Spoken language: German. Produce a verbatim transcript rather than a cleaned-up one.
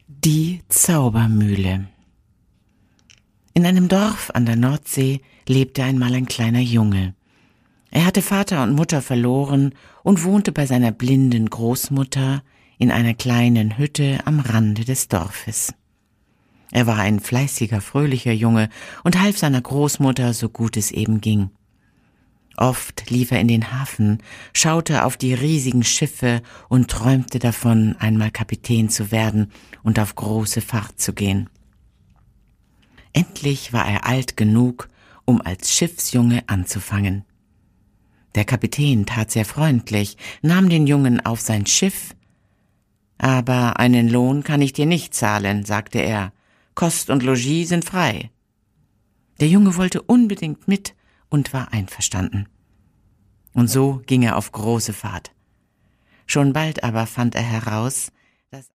Die Zaubermühle. In einem Dorf an der Nordsee lebte einmal ein kleiner Junge. Er hatte Vater und Mutter verloren und wohnte bei seiner blinden Großmutter in einer kleinen Hütte am Rande des Dorfes. Er war ein fleißiger, fröhlicher Junge und half seiner Großmutter, so gut es eben ging. Oft lief er in den Hafen, schaute auf die riesigen Schiffe und träumte davon, einmal Kapitän zu werden und auf große Fahrt zu gehen. Endlich war er alt genug, um als Schiffsjunge anzufangen. Der Kapitän tat sehr freundlich, nahm den Jungen auf sein Schiff. »Aber einen Lohn kann ich dir nicht zahlen«, sagte er. »Kost und Logis sind frei.« Der Junge wollte unbedingt mit und war einverstanden. Und so ging er auf große Fahrt. Schon bald aber fand er heraus,